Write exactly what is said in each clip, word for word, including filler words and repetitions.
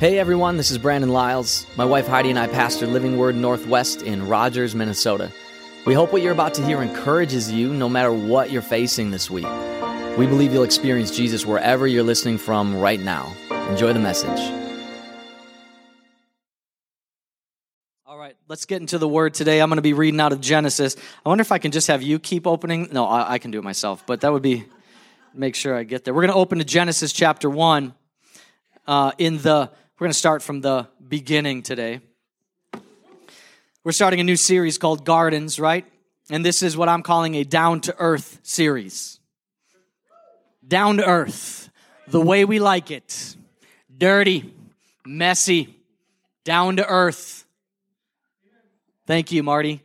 Hey everyone, this is Brandon Lyles. My wife Heidi and I pastor Living Word Northwest in Rogers, Minnesota. We hope what you're about to hear encourages you no matter what you're facing this week. We believe you'll experience Jesus wherever you're listening from right now. Enjoy the message. All right, let's get into the Word today. I'm going to be reading out of Genesis. I wonder if I can just have you keep opening. No, I, I can do it myself, but that would be, make sure I get there. We're going to open to Genesis chapter one. Uh, in the, we're going to start from the beginning today. We're starting a new series called Gardens, right? And this is what I'm calling a down-to-earth series. Down to earth, the way we like it. Dirty, messy, down to earth. Thank you, Marty.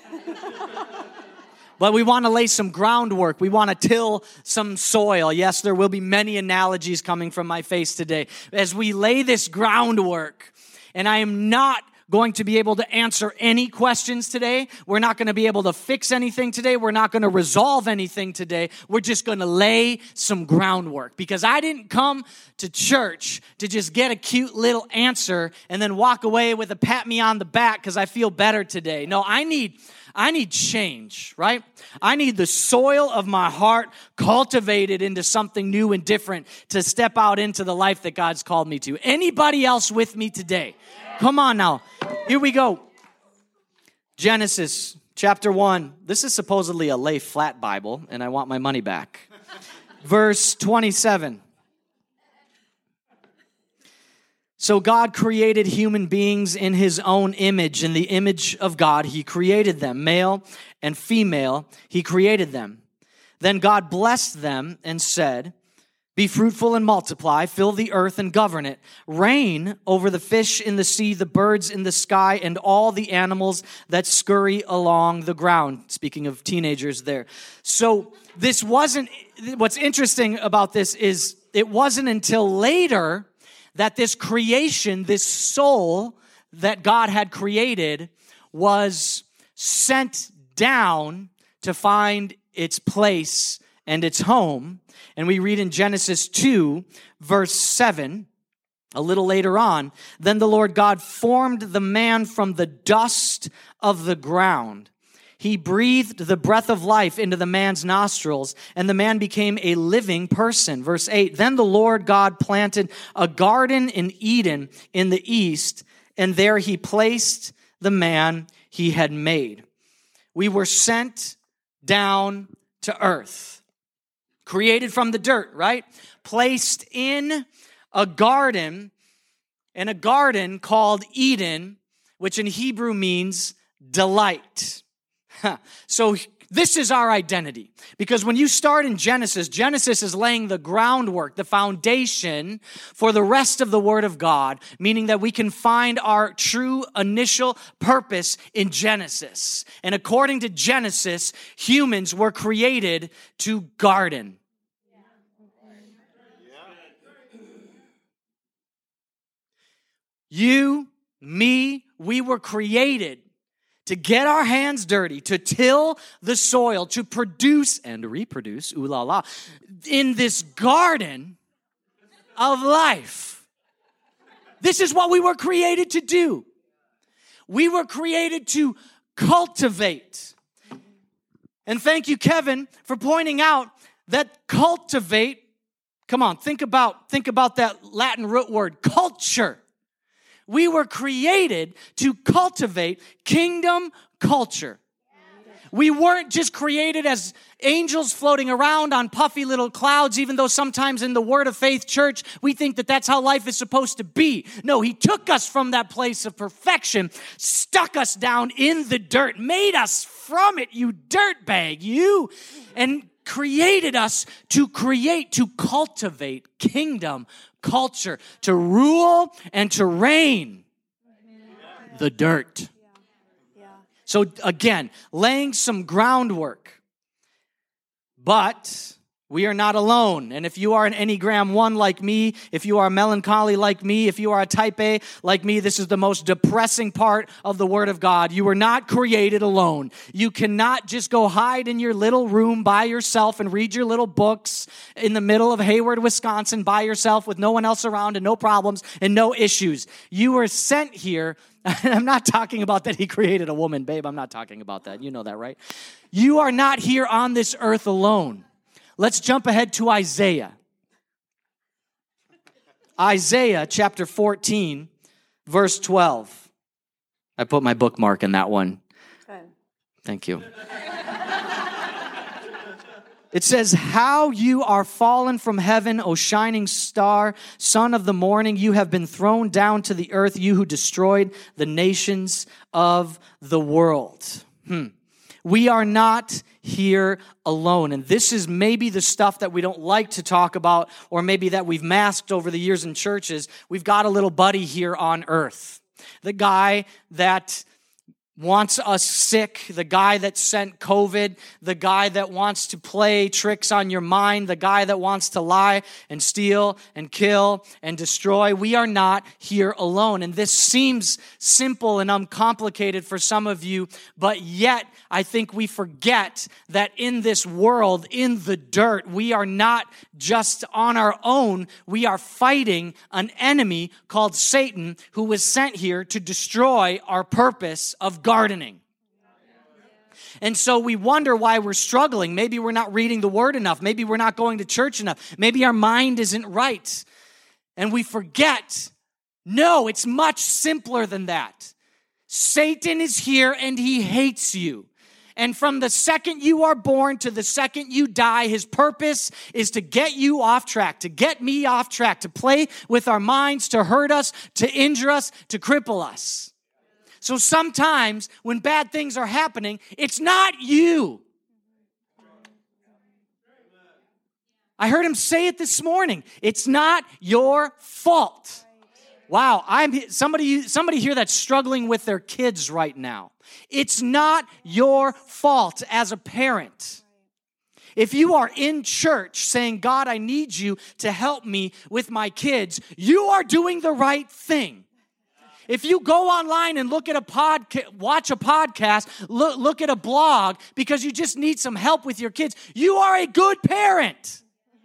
But we want to lay some groundwork. We want to till some soil. Yes, there will be many analogies coming from my face today. As we lay this groundwork, and I am not going to be able to answer any questions today. We're not going to be able to fix anything today. We're not going to resolve anything today. We're just going to lay some groundwork, because I didn't come to church to just get a cute little answer and then walk away with a pat me on the back because I feel better today. No, I need I need change, right? I need the soil of my heart cultivated into something new and different to step out into the life that God's called me to. Anybody else with me today? Come on now. Here we go. Genesis chapter one. This is supposedly a lay flat Bible, and I want my money back. Verse twenty-seven. So God created human beings in his own image. In the image of God, he created them. Male and female, he created them. Then God blessed them and said, "Be fruitful and multiply, fill the earth and govern it. Reign over the fish in the sea, the birds in the sky, and all the animals that scurry along the ground." Speaking of teenagers there. So this wasn't, what's interesting about this is it wasn't until later that this creation, this soul that God had created, was sent down to find its place and its home. And we read in Genesis two, verse seven, a little later on, "Then the Lord God formed the man from the dust of the ground. He breathed the breath of life into the man's nostrils, and the man became a living person." Verse eight, "Then the Lord God planted a garden in Eden in the east, and there he placed the man he had made." We were sent down to earth. Created from the dirt, right? Placed in a garden, and a garden called Eden, which in Hebrew means delight. So this is our identity. Because when you start in Genesis, Genesis is laying the groundwork, the foundation for the rest of the Word of God, meaning that we can find our true initial purpose in Genesis. And according to Genesis, humans were created to garden. You, me, we were created to get our hands dirty, to till the soil, to produce and reproduce, ooh la la, in this garden of life. This is what we were created to do. We were created to cultivate. And thank you, Kevin, for pointing out that cultivate, come on, think about, think about that Latin root word, culture. We were created to cultivate kingdom culture. We weren't just created as angels floating around on puffy little clouds, even though sometimes in the Word of Faith church, we think that that's how life is supposed to be. No, he took us from that place of perfection, stuck us down in the dirt, made us from it, you dirtbag, you, and created us to create, to cultivate kingdom culture, to rule and to reign the dirt. So again, laying some groundwork. But We are not alone. And if you are an Enneagram one like me, if you are melancholy like me, if you are a type A like me, this is the most depressing part of the Word of God. You were not created alone. You cannot just go hide in your little room by yourself and read your little books in the middle of Hayward, Wisconsin by yourself with no one else around and no problems and no issues. You were sent here. I'm not talking about that he created a woman, babe. I'm not talking about that. You know that, right? You are not here on this earth alone. Let's jump ahead to Isaiah. Isaiah chapter fourteen, verse twelve. I put my bookmark in that one. Okay. Thank you. It says, how you are fallen from heaven, O shining star, son of the morning. You have been thrown down to the earth, you who destroyed the nations of the world. Hmm. We are not here alone. And this is maybe the stuff that we don't like to talk about, or maybe that we've masked over the years in churches. We've got a little buddy here on earth. The guy that wants us sick, the guy that sent COVID, the guy that wants to play tricks on your mind, the guy that wants to lie and steal and kill and destroy. We are not here alone. And this seems simple and uncomplicated for some of you, but yet I think we forget that in this world, in the dirt, we are not just on our own. We are fighting an enemy called Satan, who was sent here to destroy our purpose of gardening. And so we wonder why we're struggling. Maybe we're not reading the Word enough. Maybe we're not going to church enough. Maybe our mind isn't right. And we forget, no, it's much simpler than that. Satan is here and he hates you. And from the second you are born to the second you die, his purpose is to get you off track, to get me off track, to play with our minds, to hurt us, to injure us, to cripple us. So sometimes when bad things are happening, it's not you. I heard him say it this morning. It's not your fault. Wow, I'm somebody somebody here that's struggling with their kids right now. It's not your fault as a parent. If you are in church saying, God, I need you to help me with my kids, you are doing the right thing. If you go online and look at a podcast, watch a podcast, look, look at a blog because you just need some help with your kids, you are a good parent.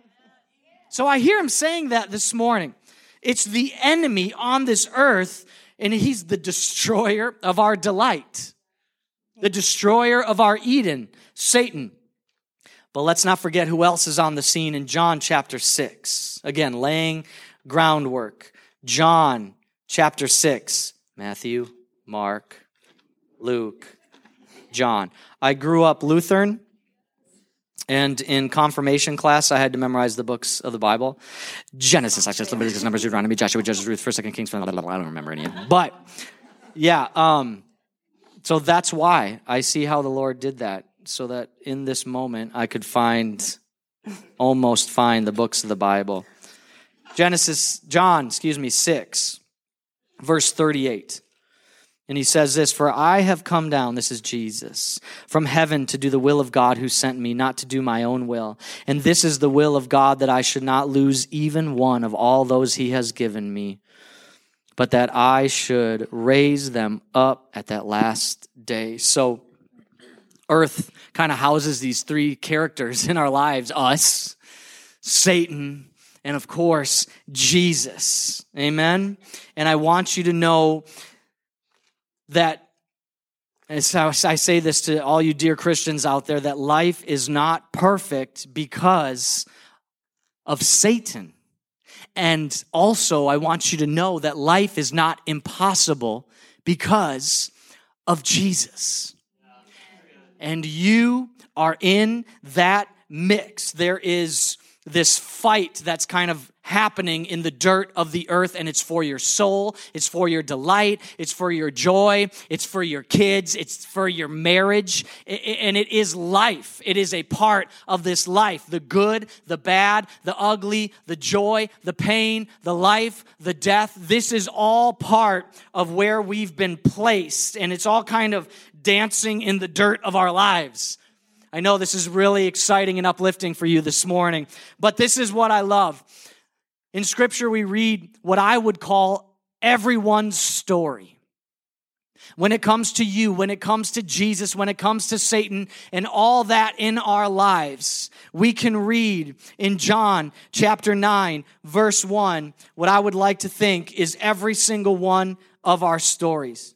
So I hear him saying that this morning. It's the enemy on this earth, and he's the destroyer of our delight, the destroyer of our Eden, Satan. But let's not forget who else is on the scene in John chapter six. Again, laying groundwork. John chapter six, Matthew, Mark, Luke, John. I grew up Lutheran. And in confirmation class, I had to memorize the books of the Bible. Genesis, Exodus, Leviticus, Numbers, Deuteronomy, Joshua, Judges, Ruth, First, Second, Kings. Blah, blah, blah, I don't remember any of it. But, yeah, um, so that's why I see how the Lord did that, so that in this moment I could find, almost find the books of the Bible. Genesis, John, excuse me, six, verse thirty-eight. And he says this, for I have come down, this is Jesus, from heaven to do the will of God who sent me, not to do my own will. And this is the will of God, that I should not lose even one of all those he has given me, but that I should raise them up at that last day. So earth kind of houses these three characters in our lives, us, Satan, and of course, Jesus. Amen? And I want you to know that, as I say this to all you dear Christians out there, that life is not perfect because of Satan. And also, I want you to know that life is not impossible because of Jesus. And you are in that mix. There is this fight that's kind of happening in the dirt of the earth, and it's for your soul, it's for your delight, it's for your joy, it's for your kids, it's for your marriage, and it is life. It is a part of this life. The good, the bad, the ugly, the joy, the pain, the life, the death. This is all part of where we've been placed, and it's all kind of dancing in the dirt of our lives. I know this is really exciting and uplifting for you this morning, but this is what I love. In Scripture, we read what I would call everyone's story. When it comes to you, when it comes to Jesus, when it comes to Satan and all that in our lives, we can read in John chapter nine, verse one, what I would like to think is every single one of our stories.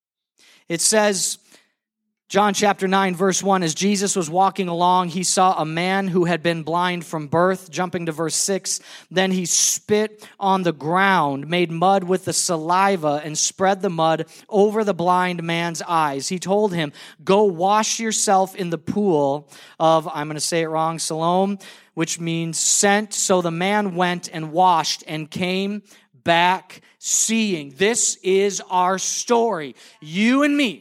It says, John chapter nine, verse one, as Jesus was walking along, he saw a man who had been blind from birth. Jumping to verse six, then he spit on the ground, made mud with the saliva, and spread the mud over the blind man's eyes. He told him, go wash yourself in the pool of, I'm going to say it wrong, Siloam, which means sent. So the man went and washed and came back seeing. This is our story. You and me.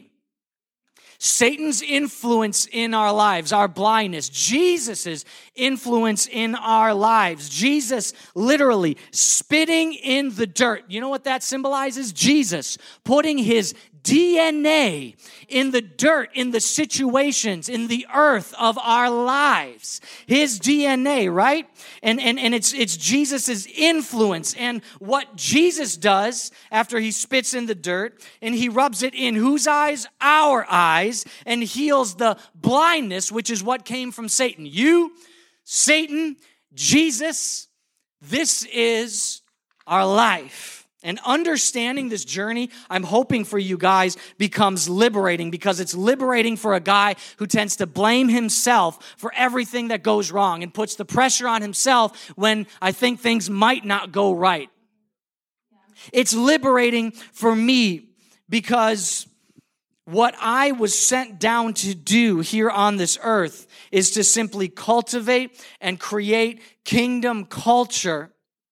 Satan's influence in our lives, our blindness, Jesus' influence in our lives. Jesus literally spitting in the dirt. You know what that symbolizes? Jesus putting his D N A in the dirt, in the situations, in the earth of our lives. His D N A, right? And and, and it's it's Jesus' influence. And what Jesus does after he spits in the dirt and he rubs it in whose eyes? Our eyes, and heals the blindness, which is what came from Satan. You, Satan, Jesus, this is our life. And understanding this journey, I'm hoping for you guys, becomes liberating, because it's liberating for a guy who tends to blame himself for everything that goes wrong and puts the pressure on himself when I think things might not go right. It's liberating for me because what I was sent down to do here on this earth is to simply cultivate and create kingdom culture.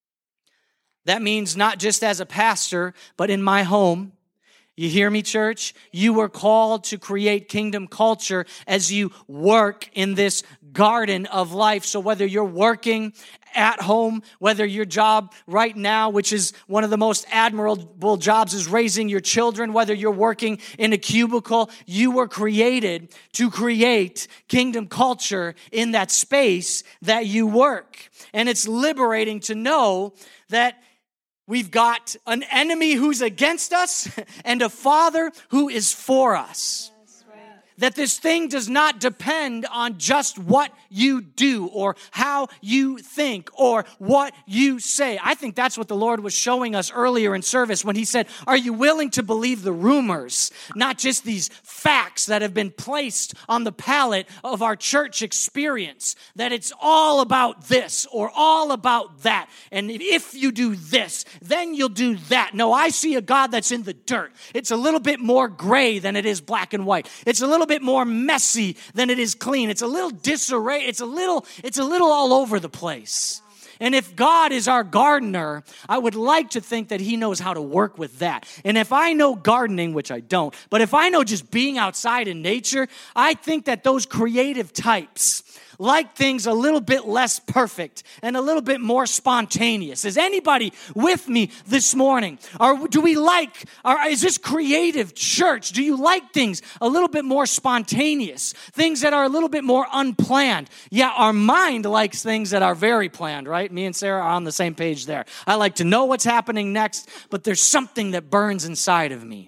That means not just as a pastor, but in my home. You hear me, church? You were called to create kingdom culture as you work in this garden of life. So whether you're working at home, whether your job right now, which is one of the most admirable jobs, is raising your children, whether you're working in a cubicle, you were created to create kingdom culture in that space that you work. And it's liberating to know that we've got an enemy who's against us and a Father who is for us. That this thing does not depend on just what you do or how you think or what you say. I think that's what the Lord was showing us earlier in service when he said, are you willing to believe the rumors, not just these facts that have been placed on the palette of our church experience, that it's all about this or all about that. And if you do this, then you'll do that. No, I see a God that's in the dirt. It's a little bit more gray than it is black and white. It's a little bit more messy than it is clean. It's a little disarray. It's a little, it's a little all over the place. And if God is our gardener, I would like to think that he knows how to work with that. And if I know gardening, which I don't, but if I know just being outside in nature, I think that those creative types like things a little bit less perfect and a little bit more spontaneous. Is anybody with me this morning? Or do we like, or is this creative church? Do you like things a little bit more spontaneous? Things that are a little bit more unplanned? Yeah, our mind likes things that are very planned, right? Me and Sarah are on the same page there. I like to know what's happening next, but there's something that burns inside of me.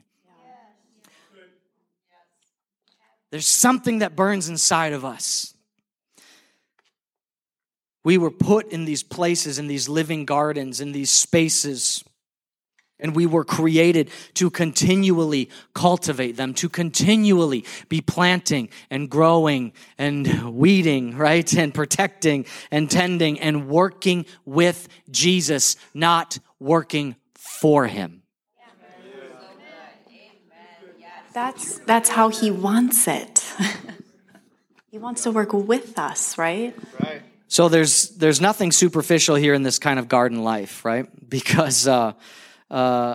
There's something that burns inside of us. We were put in these places, in these living gardens, in these spaces, and we were created to continually cultivate them, to continually be planting and growing and weeding, right? And protecting and tending and working with Jesus, not working for him. That's, that's how he wants it. He wants to work with us, right? Right. So there's there's nothing superficial here in this kind of garden life, right? Because uh, uh,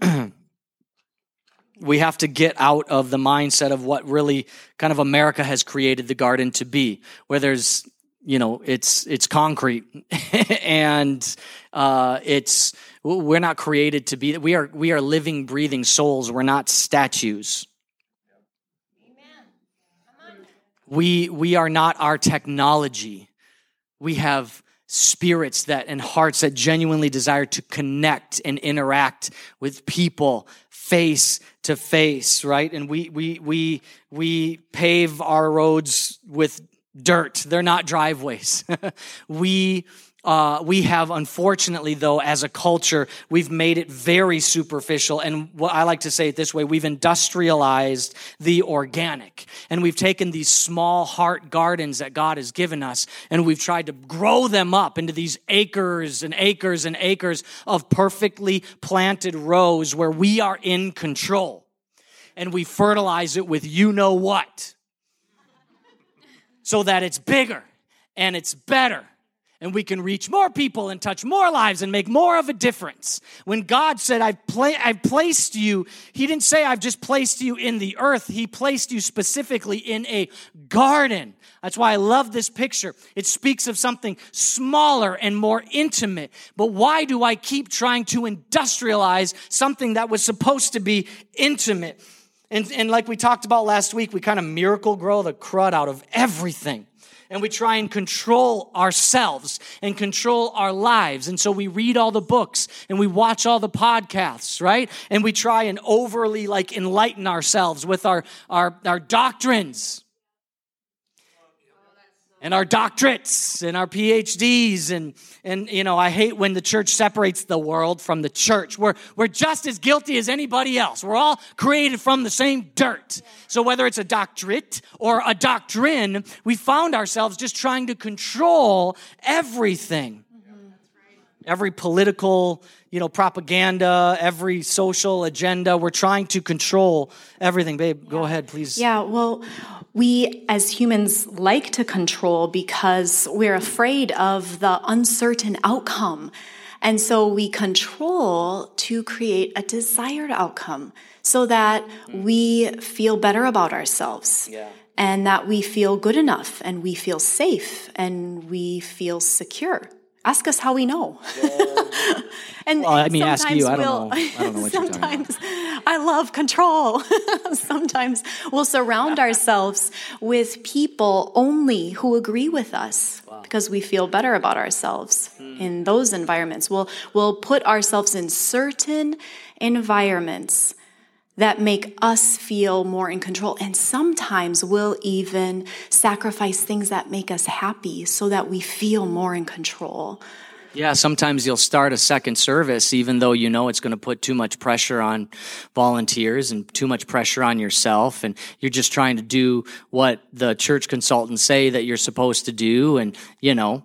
we have to get out of the mindset of what really kind of America has created the garden to be, where there's, you know, it's it's concrete and uh, it's we're not created to be. We are we are living, breathing souls. We're not statues. We, we are not our technology. We have spirits that and hearts that genuinely desire to connect and interact with people face to face, right? And we we we we pave our roads with dirt. They're not driveways. we uh, we have, unfortunately, though, as a culture, we've made it very superficial. And what I like to say it this way: we've industrialized the organic, and we've taken these small heart gardens that God has given us, and we've tried to grow them up into these acres and acres and acres of perfectly planted rows where we are in control, and we fertilize it with you know what, so that it's bigger and it's better. And we can reach more people and touch more lives and make more of a difference. When God said, I've, pla- I've placed you, he didn't say, I've just placed you in the earth. He placed you specifically in a garden. That's why I love this picture. It speaks of something smaller and more intimate. But why do I keep trying to industrialize something that was supposed to be intimate? And, and like we talked about last week, we kind of miracle grow the crud out of everything. And we try and control ourselves and control our lives. And so we read all the books and we watch all the podcasts, right? And we try and overly like enlighten ourselves with our, our, our doctrines and our doctorates and our P H Ds. And, and, you know, I hate when the church separates the world from the church. We're, we're just as guilty as anybody else. We're all created from the same dirt. So whether it's a doctorate or a doctrine, we found ourselves just trying to control everything. Every political, you know, propaganda, every social agenda, we're trying to control everything. Babe, go ahead, please. Yeah, well, we as humans like to control because we're afraid of the uncertain outcome. And so we control to create a desired outcome so that we feel better about ourselves. Yeah. And that we feel good enough and we feel safe and we feel secure. Ask us how we know. Yeah. and well, I mean, ask you. I don't we'll, know. I don't know what you're talking about. Sometimes I love control. Sometimes we'll surround ourselves with people only who agree with us wow. because we feel better about ourselves hmm. in those environments. We'll, we'll put ourselves in certain environments that make us feel more in control. And sometimes we'll even sacrifice things that make us happy so that we feel more in control. Yeah, sometimes you'll start a second service even though you know it's going to put too much pressure on volunteers and too much pressure on yourself, and you're just trying to do what the church consultants say that you're supposed to do, and, you know.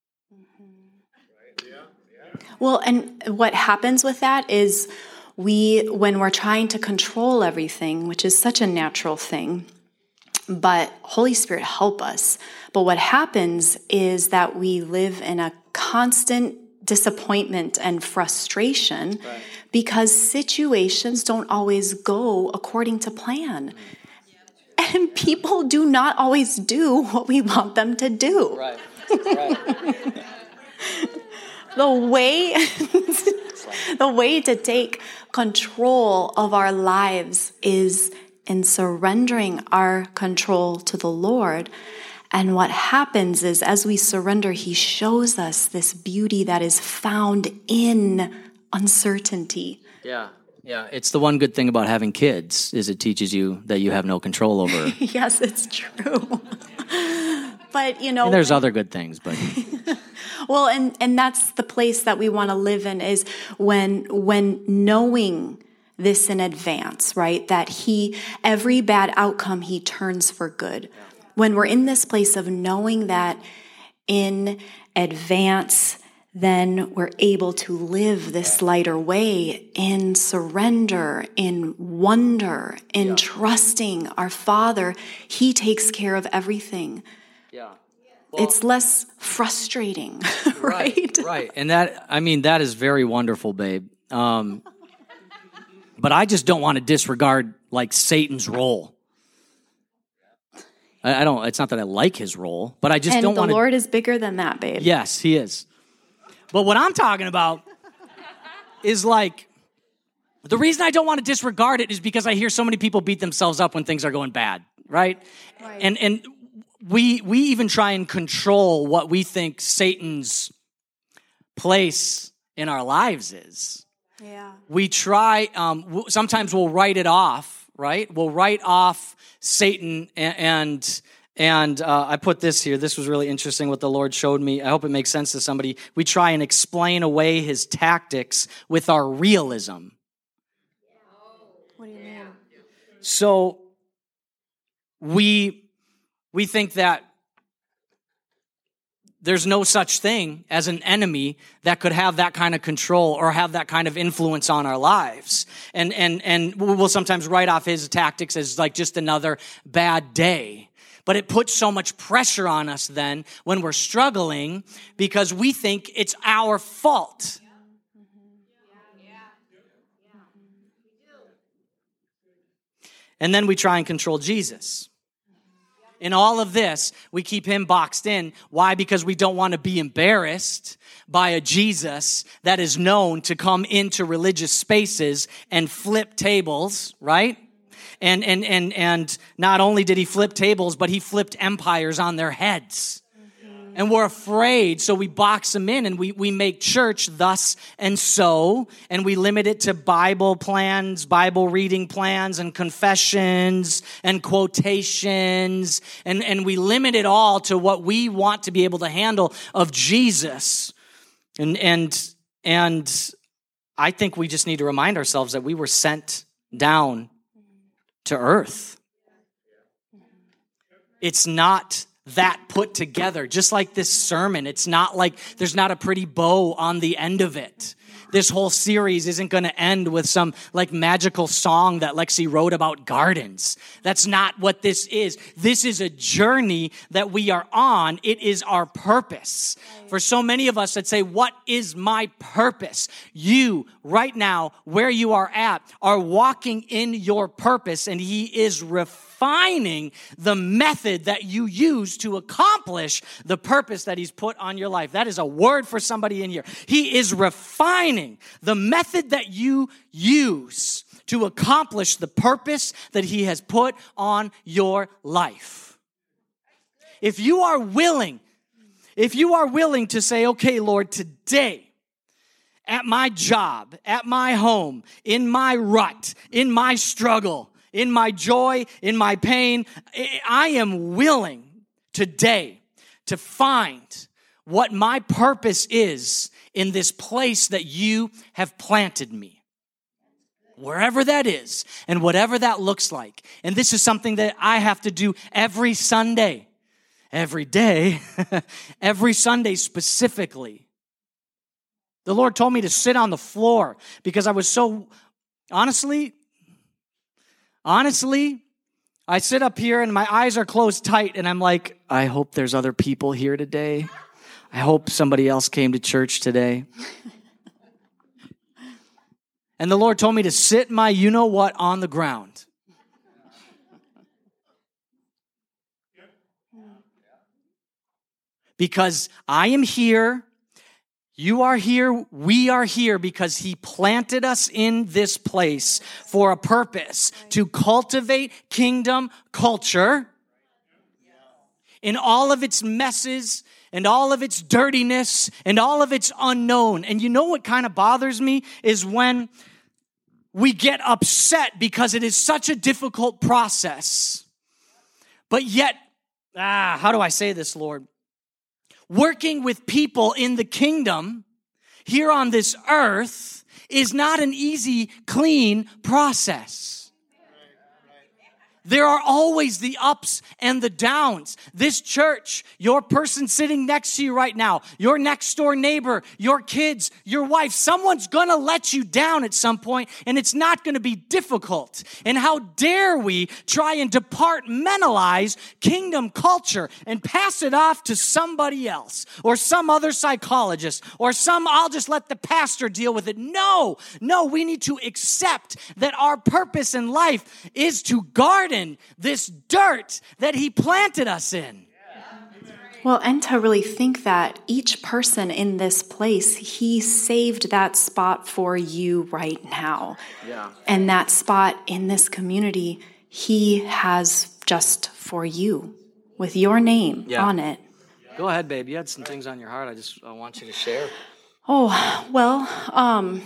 Well, and what happens with that is We, when we're trying to control everything, which is such a natural thing, but Holy Spirit help us. But what happens is that we live in a constant disappointment and frustration right. because situations don't always go according to plan. And people do not always do what we want them to do. Right. Right. The way, the way to take control of our lives is in surrendering our control to the Lord. And what happens is as we surrender, He shows us this beauty that is found in uncertainty. Yeah, yeah. It's the one good thing about having kids is it teaches you that you have no control over. Yes, it's true. But, you know. And there's other good things, but. Well, and, and that's the place that we want to live in is when when knowing this in advance, right? That He, every bad outcome He turns for good. When we're in this place of knowing that in advance, then we're able to live this lighter way in surrender, in wonder, in yeah. trusting our Father. He takes care of everything. Yeah. Well, it's less frustrating, right? Right, right. And that, I mean, that is very wonderful, babe. Um, but I just don't want to disregard, like, Satan's role. I, I don't, it's not that I like his role, but I just and don't want to. And the Lord is bigger than that, babe. Yes, He is. But what I'm talking about is, like, the reason I don't want to disregard it is because I hear so many people beat themselves up when things are going bad, right? Right. And, and, we we even try and control what we think Satan's place in our lives is. Yeah. We try, um, sometimes we'll write it off, right? We'll write off Satan and, and, and uh, I put this here. This was really interesting what the Lord showed me. I hope it makes sense to somebody. We try and explain away his tactics with our realism. What do you mean? So we, we think that there's no such thing as an enemy that could have that kind of control or have that kind of influence on our lives. And and and we'll sometimes write off his tactics as like just another bad day. But it puts so much pressure on us then when we're struggling because we think it's our fault. And then we try and control Jesus. In all of this, we keep him boxed in. Why? Because we don't want to be embarrassed by a Jesus that is known to come into religious spaces and flip tables, right? And and and and not only did he flip tables, but he flipped empires on their heads. And we're afraid, so we box them in and we, we make church thus and so, and we limit it to Bible plans, Bible reading plans, and confessions, and quotations, and, and we limit it all to what we want to be able to handle of Jesus. And, and, and I think we just need to remind ourselves that we were sent down to earth. It's not that put together, just like this sermon. It's not like there's not a pretty bow on the end of it. This whole series isn't going to end with some like magical song that Lexi wrote about gardens. That's not what this is. This is a journey that we are on. It is our purpose. For so many of us that say, what is my purpose? You, right now, where you are at, are walking in your purpose, and he is refining the method that you use to accomplish the purpose that he's put on your life. That is a word for somebody in here. He is refining the method that you use to accomplish the purpose that he has put on your life. If you are willing, if you are willing to say, okay, Lord, today, at my job, at my home, in my rut, in my struggle, in my joy, in my pain, I am willing today to find what my purpose is in this place that you have planted me. Wherever that is, and whatever that looks like. And this is something that I have to do every Sunday. Every day. Every Sunday specifically. The Lord told me to sit on the floor because I was so, honestly, honestly, I sit up here and my eyes are closed tight and I'm like, I hope there's other people here today. I hope somebody else came to church today. And the Lord told me to sit my you-know-what on the ground. Because I am here, you are here, we are here because he planted us in this place for a purpose, to cultivate kingdom culture in all of its messes and all of its dirtiness and all of its unknown. And you know what kind of bothers me is when we get upset because it is such a difficult process. But yet, ah, how do I say this, Lord? Working with people in the kingdom here on this earth is not an easy, clean process. There are always the ups and the downs. This church, your person sitting next to you right now, your next door neighbor, your kids, your wife, someone's going to let you down at some point, and it's not going to be difficult. And how dare we try and departmentalize kingdom culture and pass it off to somebody else or some other psychologist or some, I'll just let the pastor deal with it. No, no, we need to accept that our purpose in life is to garden this dirt that he planted us in. Well, and to really think that each person in this place, he saved that spot for you right now. Yeah. And that spot in this community, he has just for you. with your name Yeah. on it. Go ahead, babe. You had some things on your heart. I just I want you to share. Oh, well, um,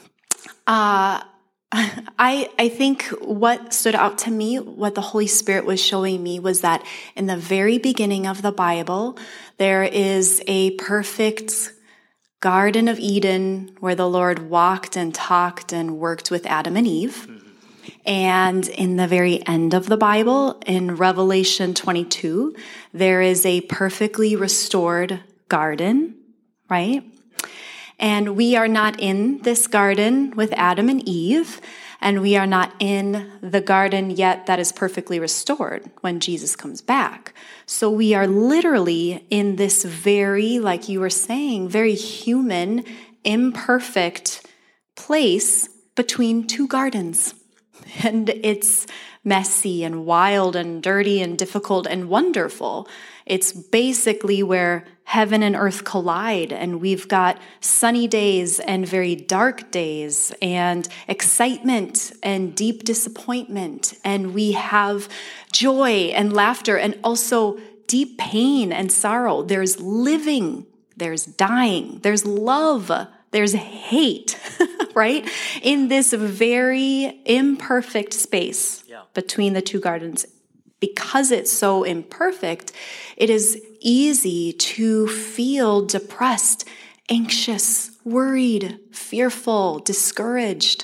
uh, I I think what stood out to me, what the Holy Spirit was showing me, was that in the very beginning of the Bible, there is a perfect Garden of Eden where the Lord walked and talked and worked with Adam and Eve. And in the very end of the Bible, in Revelation twenty-two, there is a perfectly restored garden, right? And we are not in this garden with Adam and Eve, and we are not in the garden yet that is perfectly restored when Jesus comes back. So we are literally in this very, like you were saying, very human, imperfect place between two gardens. And it's messy and wild and dirty and difficult and wonderful. It's basically where heaven and earth collide, and we've got sunny days and very dark days and excitement and deep disappointment, and we have joy and laughter and also deep pain and sorrow. There's living, there's dying, there's love, there's hate, right? In this very imperfect space Yeah. between the two gardens. Because it's so imperfect, it is easy to feel depressed, anxious, worried, fearful, discouraged.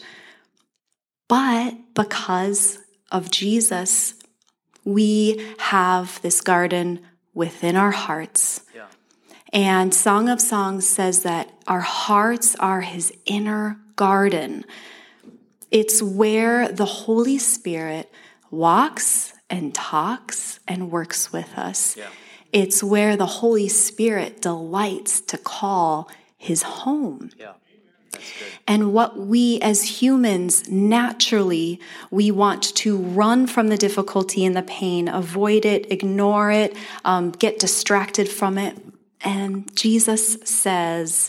But because of Jesus, we have this garden within our hearts. Yeah. And Song of Songs says that our hearts are his inner garden. It's where the Holy Spirit walks and talks and works with us. Yeah. It's where the Holy Spirit delights to call his home. Yeah. That's good. And what we as humans, naturally, we want to run from the difficulty and the pain, avoid it, ignore it, um, get distracted from it. And Jesus says,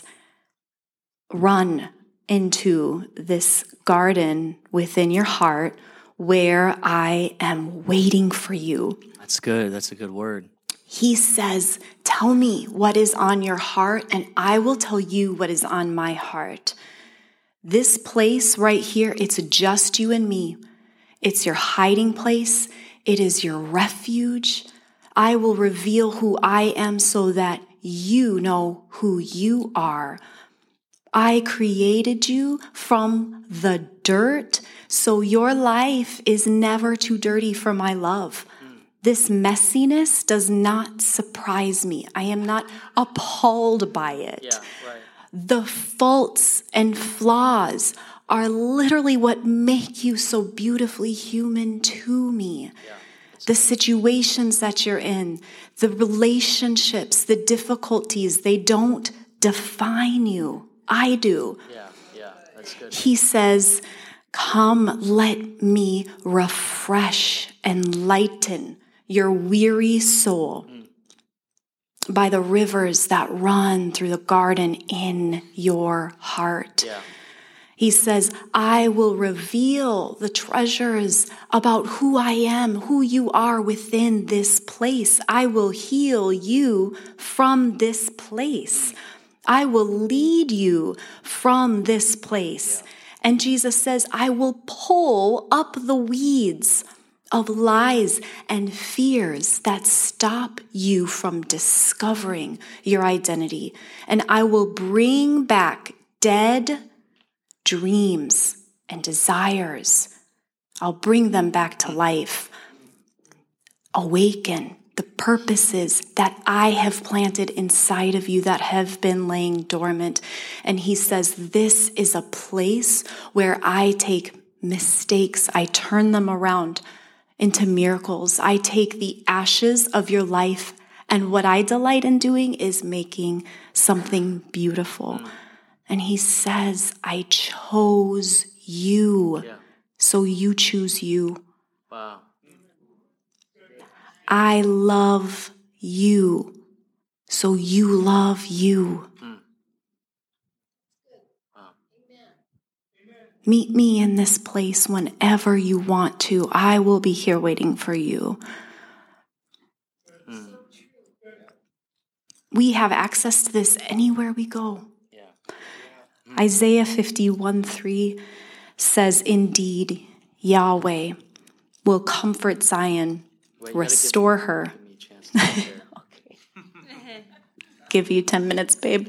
run into this garden within your heart where I am waiting for you. That's good. That's a good word. He says, tell me what is on your heart, and I will tell you what is on my heart. This place right here, it's just you and me. It's your hiding place. It is your refuge. I will reveal who I am so that you know who you are. I created you from the dirt, so your life is never too dirty for my love. This messiness does not surprise me. I am not appalled by it. Yeah, right. The faults and flaws are literally what make you so beautifully human to me. Yeah. The situations that you're in, the relationships, the difficulties, they don't define you. I do. Yeah, yeah, that's good. He says, come, let me refresh and lighten your weary soul mm. by the rivers that run through the garden in your heart. Yeah. He says, I will reveal the treasures about who I am, who you are within this place. I will heal you from this place. I will lead you from this place. Yeah. And Jesus says, I will pull up the weeds of lies and fears that stop you from discovering your identity. And I will bring back dead dreams and desires. I'll bring them back to life. Awaken the purposes that I have planted inside of you that have been laying dormant. And he says, this is a place where I take mistakes, I turn them around into miracles. I take the ashes of your life, and what I delight in doing is making something beautiful. And he says, I chose you, yeah. so you choose you. Wow. I love you, so you love you. Mm. Wow. Meet me in this place whenever you want to. I will be here waiting for you. Mm. We have access to this anywhere we go. Yeah. Yeah. Isaiah fifty-one three says, indeed, Yahweh will comfort Zion, Wait, restore give, her. Give okay. Give you ten minutes, babe.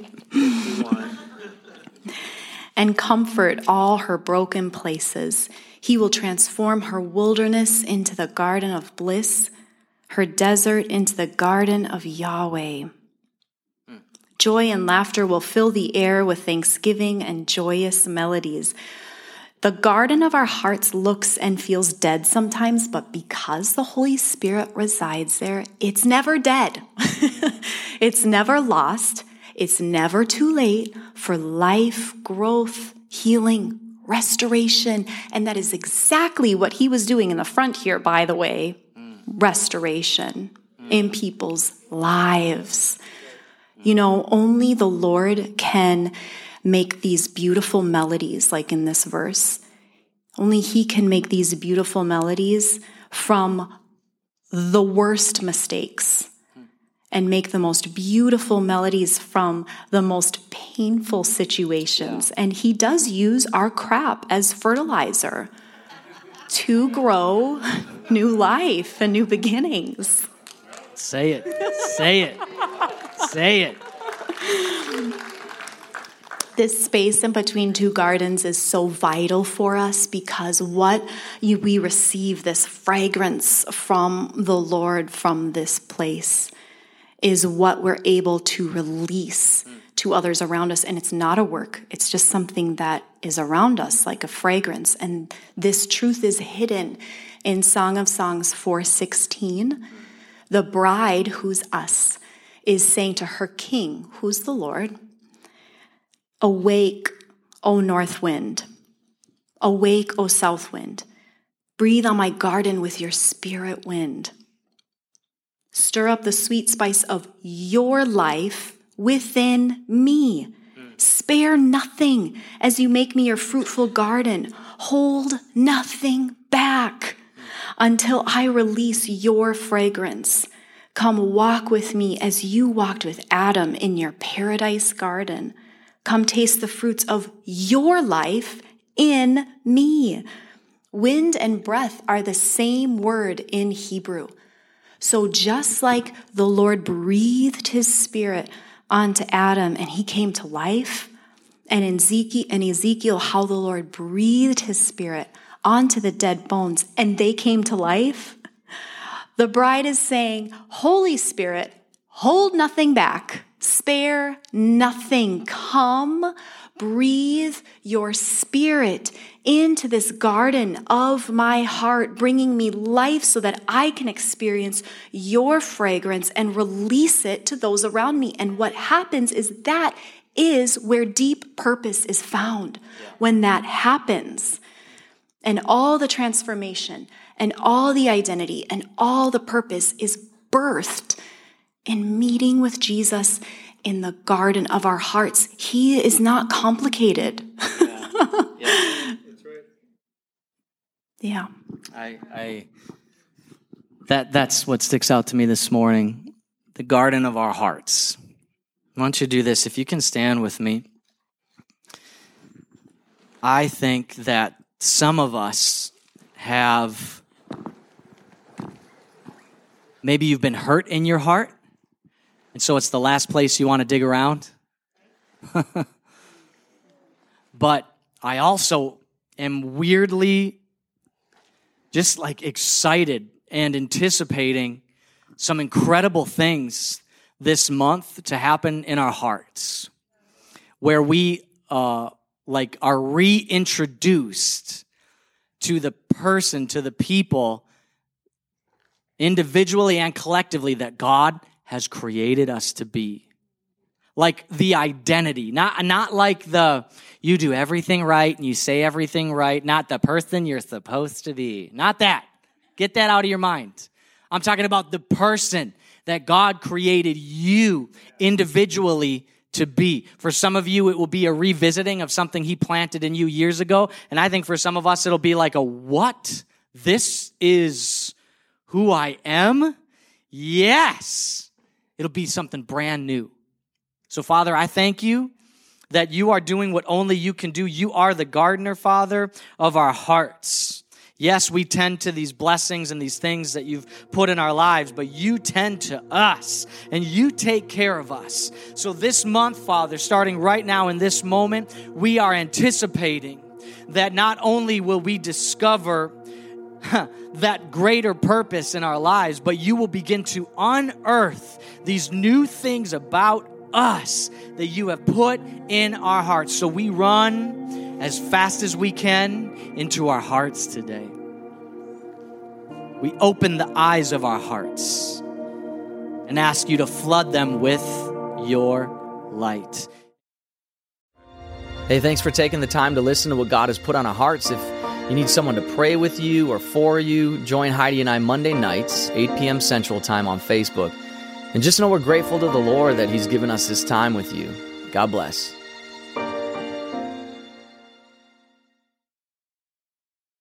And comfort all her broken places. He will transform her wilderness into the garden of bliss, her desert into the garden of Yahweh. Hmm. Joy and laughter will fill the air with thanksgiving and joyous melodies. The garden of our hearts looks and feels dead sometimes, but because the Holy Spirit resides there, it's never dead. It's never lost. It's never too late for life, growth, healing, restoration. And that is exactly what he was doing in the front here, by the way. Mm. Restoration mm. in people's lives. You know, only the Lord can make these beautiful melodies, like in this verse. Only he can make these beautiful melodies from the worst mistakes and make the most beautiful melodies from the most painful situations. Yeah. And he does use our crap as fertilizer to grow new life and new beginnings. Say it. Say it. Say it. This space in between two gardens is so vital for us because what you, we receive this fragrance from the Lord from this place is what we're able to release to others around us. And it's not a work. It's just something that is around us like a fragrance. And this truth is hidden in Song of Songs four sixteen. The bride, who's us, is saying to her king, who's the Lord, awake, O north wind. Awake, O south wind. Breathe on my garden with your spirit wind. Stir up the sweet spice of your life within me. Mm. Spare nothing as you make me your fruitful garden. Hold nothing back mm. until I release your fragrance. Come walk with me as you walked with Adam in your paradise garden. Come taste the fruits of your life in me. Wind and breath are the same word in Hebrew. So just like the Lord breathed his spirit onto Adam and he came to life, and in Ezekiel, and Ezekiel, how the Lord breathed his spirit onto the dead bones and they came to life, the bride is saying, Holy Spirit, hold nothing back, spare nothing. Come, breathe your spirit into this garden of my heart, bringing me life so that I can experience your fragrance and release it to those around me. And what happens is that is where deep purpose is found. Yeah. When that happens, and all the transformation and all the identity and all the purpose is birthed in meeting with Jesus in the garden of our hearts. He is not complicated. Yeah. Yeah. Yeah. I, I, that, that's what sticks out to me this morning. The garden of our hearts. Why don't you do this? If you can stand with me. I think that some of us have, maybe you've been hurt in your heart, and so it's the last place you want to dig around. But I also am weirdly just like excited and anticipating some incredible things this month to happen in our hearts, where we uh, like are reintroduced to the person, to the people, individually and collectively, that God has created us to be. Like the identity, not, not like the, you do everything right and you say everything right, not the person you're supposed to be. Not that. Get that out of your mind. I'm talking about the person that God created you individually to be. For some of you, it will be a revisiting of something he planted in you years ago. And I think for some of us, it'll be like a, what? This is who I am? Yes. It'll be something brand new. So, Father, I thank you that you are doing what only you can do. You are the gardener, Father, of our hearts. Yes, we tend to these blessings and these things that you've put in our lives, but you tend to us, and you take care of us. So this month, Father, starting right now in this moment, we are anticipating that not only will we discover huh, that greater purpose in our lives, but you will begin to unearth these new things about us that you have put in our hearts. So we run as fast as we can into our hearts today. We open the eyes of our hearts and ask you to flood them with your light. Hey, thanks for taking the time to listen to what God has put on our hearts. If you need someone to pray with you or for you, join Heidi and I Monday nights, eight p.m. Central Time on Facebook. And just know we're grateful to the Lord that He's given us this time with you. God bless.